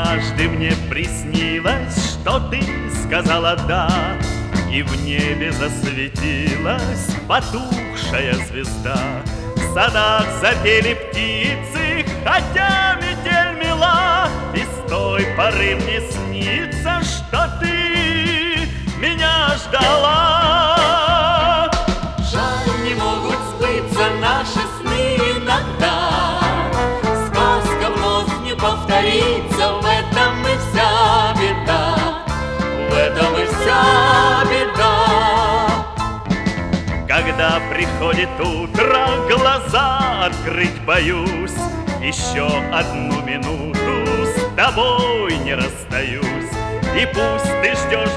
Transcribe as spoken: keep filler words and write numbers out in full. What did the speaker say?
Однажды мне приснилось, что ты сказала «да», и в небе засветилась потухшая звезда. В садах запели птицы, хотя метель мела, и с той поры мне снится, что ты меня ждала. Жаль, не могут сбыться наши сны иногда. Сказка вновь не повторится, в этом и вся беда. В этом и вся беда. Когда приходит утро, глаза открыть боюсь. Еще одну минуту с тобой не расстаюсь. И пусть ты ждешь